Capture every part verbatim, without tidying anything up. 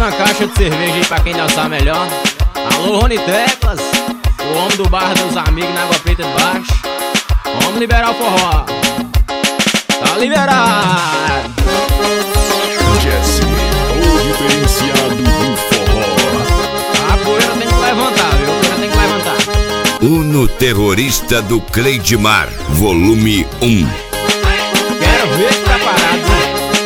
uma caixa de cerveja aí pra quem dançar melhor. Alô, Rony Teclas, o homem do bar dos amigos na Água Preta de Baixo. Vamos liberar o forró. Tá liberado. Jesse, o diferenciado do forró. A poeira tem que levantar, viu? A poeira tem que levantar. Uno Terrorista do Cleidmar, volume um. Quero ver se tá parado.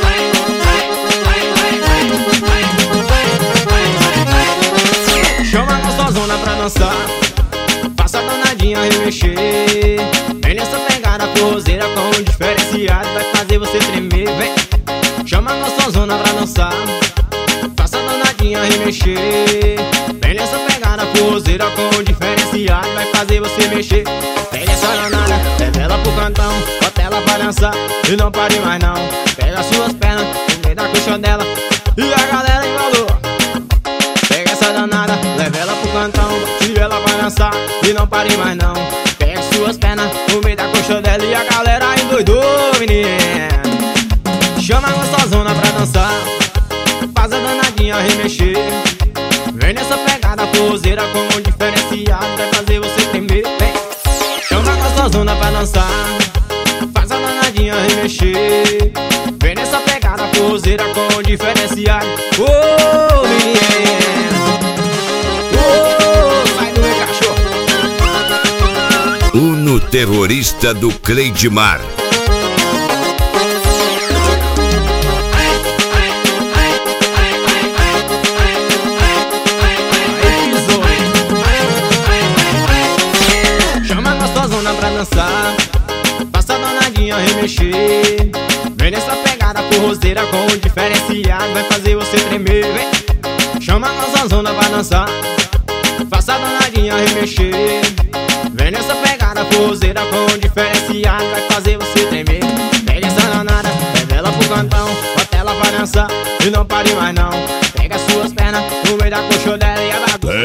Chama a gostosona pra dançar, faça a danadinha remexer. Vem nessa pegada forrozeira com um diferenciado, vai fazer você tremer, vem. Chama a gostosona pra dançar, faça a danadinha remexer. Vem nessa pegada forrozeira com um diferenciado, vai fazer você mexer. Vem nessa danada, leva ela pro cantão, bota ela pra dançar e não pare mais não. Pega as suas pernas no meio da coxa dela e a galera embalou. Pega essa danada, leva ela pro cantão, tira ela pra dançar e não pare mais não. Pega suas pernas no meio da coxa dela e a galera endoidou, menino. Chama a gostosona pra dançar, faz a danadinha remexer. Vem nessa pegada forrozeira com um diferenciado, vai fazer você tremer, vem. Chama a gostosona pra dançar, faz a danadinha remexer. Vem nessa pegada forrozeira com um diferenciado. Ô, menino, ô, sai do meu cachorro. Uno Terrorista do Cleidmar. Chama a gostosona pra dançar, faça a danadinha remexer. Vem nessa pegada forrozeira com um diferenciado, vai fazer você tremer, vem. Chama a gostosona pra dançar, faça a danadinha remexer. Vem nessa pegada forrozeira com um diferenciado, vai fazer você tremer. Pega essa danada, leva ela pro cantão, bota ela pra dançar e não pare mais não. Pega as suas pernas no meio da coxa dela e a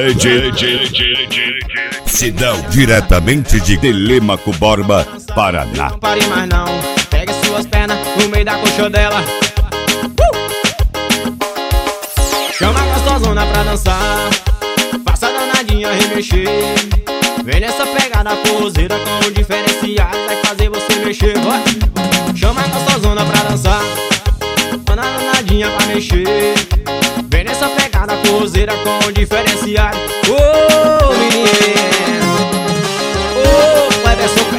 Cidão, diretamente de Telêmaco Borba, Paraná. Não pare mais não. Pega as suas pernas no meio da coxa dela. uh! Chama a gostosona pra dançar, faça a danadinha remexer. Vem nessa pegada forrozeira com um diferenciado, vai fazer você mexer, vai. Chama a gostosona pra dançar, faz a danadinha pra mexer. Vem nessa pegada forrozeira com um diferenciado. Ô, menino, ô, vai ver sua